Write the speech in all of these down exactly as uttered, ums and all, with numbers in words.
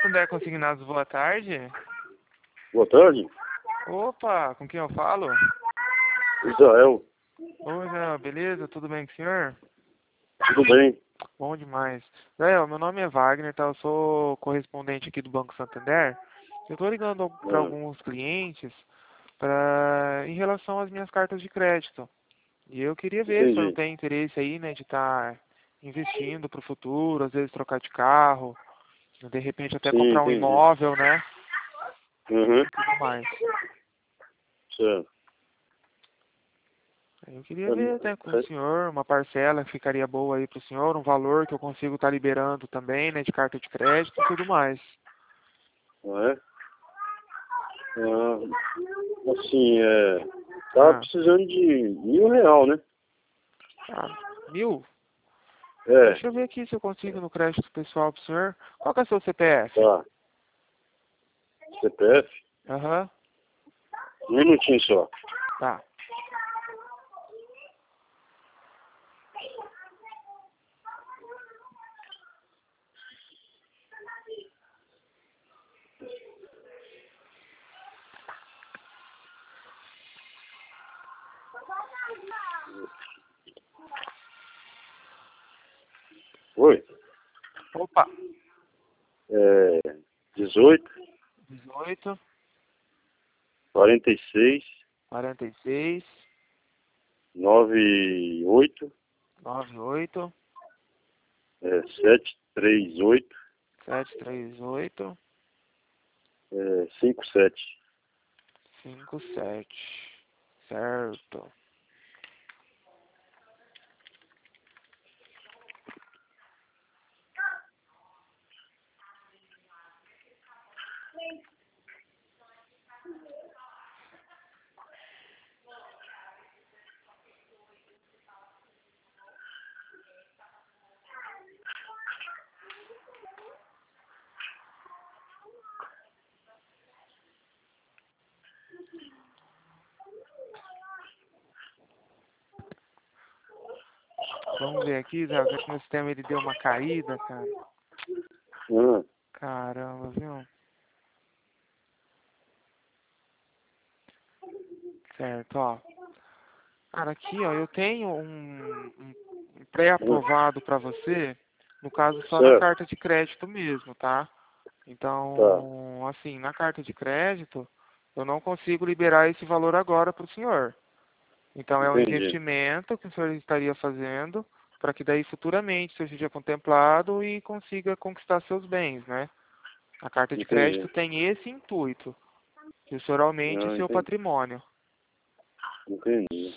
Santander Consignados, boa tarde. Boa tarde. Opa, com quem eu falo? Israel. Oi, Zé, beleza? Tudo bem com o senhor? Tudo bem? Bom demais. Zé, meu nome é Wagner, tá? Eu sou correspondente aqui do Banco Santander. Eu tô ligando para Ah, alguns clientes pra, em relação às minhas cartas de crédito. E eu queria ver se o senhor não entendi. tem interesse aí, né, de estar investindo para o futuro, às vezes trocar de carro, de repente até Sim, comprar um entendi. imóvel, né? Uhum. E tudo mais. Certo. Eu queria ver até com É, o é, senhor uma parcela que ficaria boa aí para o senhor, um valor que eu consigo estar liberando também, né, de carta de crédito e tudo mais. não é? Ah, assim, é, tá Ah, precisando de mil real, né? ah, mil? É, Deixa eu ver aqui se eu consigo no crédito pessoal pro senhor. Qual que é o seu C P F? tá. C P F? Aham, Um minutinho só. tá. Oi? Opa, É, dezoito, dezoito, quarenta e seis, quarenta e seis, noventa e oito, noventa e oito, é, setecentos e trinta e oito, setecentos e trinta e oito, é, cinquenta e sete. cinquenta e sete. Certo. Vamos ver aqui, Zé, que meu sistema ele deu uma caída, cara. Ah, Caramba, viu? Certo, ó. Cara, aqui, ó, eu tenho um, um um ah, pré-aprovado para você, no caso só na certo. carta de crédito mesmo, tá? Tá. Então, assim, na carta de crédito, eu não consigo liberar esse valor agora para o senhor. Então, é um Entendi. investimento que o senhor estaria fazendo para que daí futuramente você seja contemplado e consiga conquistar seus bens, né? A carta de crédito Entendi. tem esse intuito, que o senhor aumente Não, seu entendi. patrimônio. Entendi.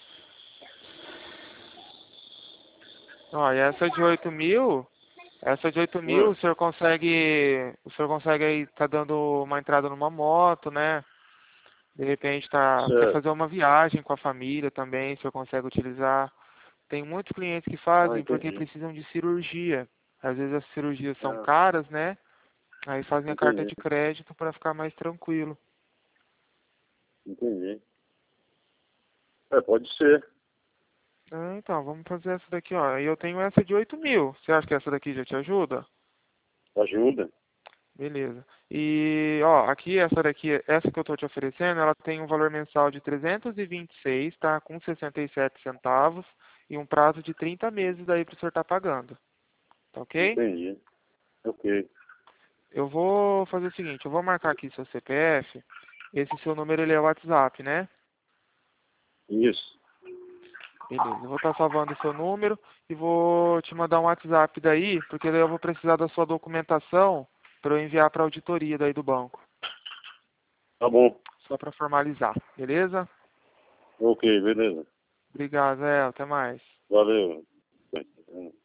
Ó, e essa de oito mil, essa de oito mil, Ah, o senhor consegue, o senhor consegue aí, tá dando uma entrada numa moto, né? De repente tá, quer certo. fazer uma viagem com a família também, o senhor consegue utilizar. Tem muitos clientes que Ah, fazem porque entendi. precisam de cirurgia. Às vezes as cirurgias são Ah, caras, né? Aí fazem a carta entendi. de crédito para ficar mais tranquilo. Entendi. É, pode ser. Ah, então, vamos fazer essa daqui, ó. E eu tenho essa de oito mil. Você acha que essa daqui já te ajuda? Ajuda. Beleza. E, ó, aqui, essa daqui, essa que eu tô te oferecendo, ela tem um valor mensal de trezentos e vinte e seis, tá? Com sessenta e sete centavos e um prazo de trinta meses daí pro senhor tá pagando. Tá ok? Entendi. Ok. Eu vou fazer o seguinte, eu vou marcar aqui seu C P F. Esse seu número, ele é o WhatsApp, né? Isso. Beleza. Eu vou estar salvando o seu número e vou te mandar um WhatsApp daí, porque daí eu vou precisar da sua documentação para eu enviar para a auditoria daí do banco. Tá bom. Só para formalizar, beleza? Ok, beleza. Obrigado, Zé. Até mais. Valeu.